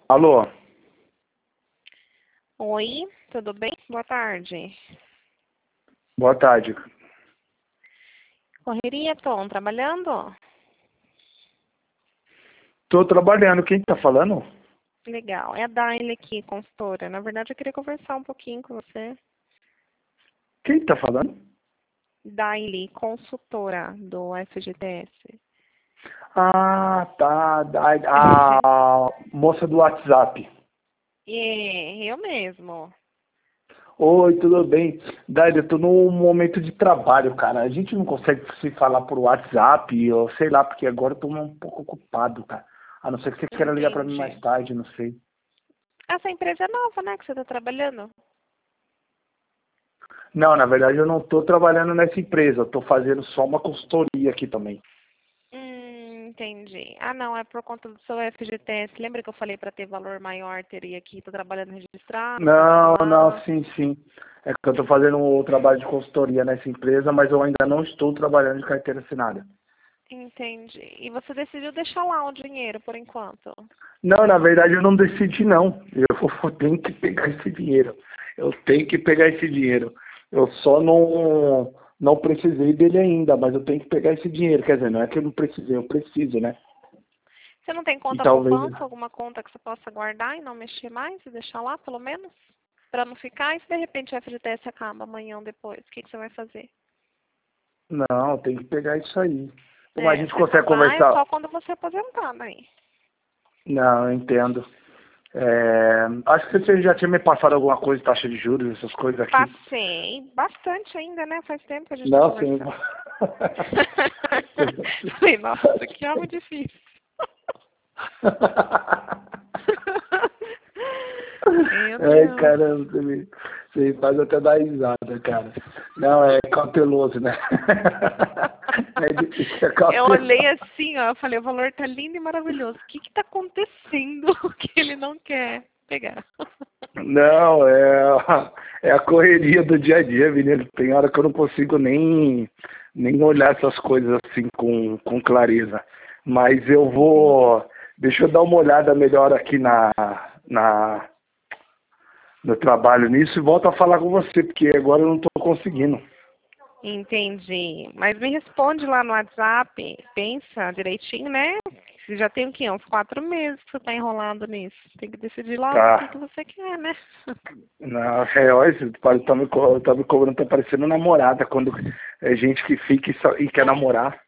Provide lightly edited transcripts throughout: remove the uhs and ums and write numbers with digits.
Alô, Oi, tudo bem? Boa tarde. boa tarde. Correria, Tom, trabalhando? Tô trabalhando, quem tá falando? Legal. É a Daile aqui, consultora. Na verdade, eu queria conversar um pouquinho com você. Quem tá falando? Daile, consultora do FGTS. Ah, tá, a moça do WhatsApp. Eu mesmo. Oi, tudo bem? Dai, eu tô num momento de trabalho, cara. A gente não consegue se falar por WhatsApp, ou sei lá, porque agora eu tô um pouco ocupado, cara. A não ser que você queira ligar pra mim mais Entendi. tarde, não sei. Essa empresa é nova, né, que você está trabalhando? Não, na verdade eu não tô trabalhando nessa empresa, eu tô fazendo só uma consultoria aqui também. Entendi. Ah, não, é por conta do seu FGTS. Lembra que eu falei para ter valor maior, teria aqui, tô trabalhando registrado, Não, não, particular? sim, sim. É que eu estou fazendo o trabalho de consultoria nessa empresa, mas eu ainda não estou trabalhando de carteira assinada. Entendi. E você decidiu deixar lá o dinheiro por enquanto? Não, na verdade eu não decidi não. Eu tenho que pegar esse dinheiro. Eu tenho que pegar esse dinheiro. Eu só não precisei dele ainda, mas eu tenho que pegar esse dinheiro. Quer dizer, não é que eu não precisei, eu preciso, né? Você não tem E conta talvez. poupança, alguma conta que você possa guardar e não mexer mais e deixar lá, pelo menos? Para não ficar, e se de repente o FGTS acaba amanhã ou depois, o que que você vai fazer? Não, eu tenho que pegar isso aí. Pô, mas a É, gente se consegue acabar é conversar. só quando você aposentar, daí. Não, eu entendo. Acho que você já tinha me passado alguma coisa, taxa de juros, essas coisas aqui. Passei bastante ainda, né? Faz tempo que a gente tá Não, sim. conversando. Falei, nossa, que algo difícil. Meu Ai, Deus. caramba, você faz até dar risada, cara. Não, é cauteloso, né? É difícil, é Eu olhei cauteloso. assim, ó, eu falei, o valor tá lindo e maravilhoso. O que que tá acontecendo que ele não quer pegar? Não, é a correria do dia a dia, menino. Tem hora que eu não consigo nem olhar essas coisas assim com clareza. Mas eu Entendi. vou. Deixa eu dar uma olhada melhor aqui na, no trabalho nisso e volto a falar com você, porque agora eu não estou conseguindo. Entendi. Mas me responde lá no WhatsApp, pensa direitinho, né? Você já tem o quê? Uns 4 meses que você tá enrolando nisso. Tem que decidir logo o que que Tá. você quer, né? Não, olha, você tá me cobrando, tá parecendo namorada, quando é gente que fica e quer namorar.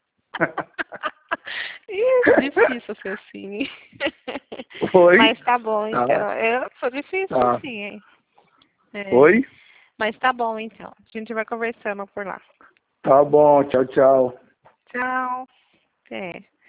Ih, difícil ser assim. Oi? Mas tá bom, Tá, então. Eu sou difícil tá. assim, hein? É. Oi? Mas tá bom, então. A gente vai conversando por lá. Tá bom, tchau, tchau. Tchau. Até.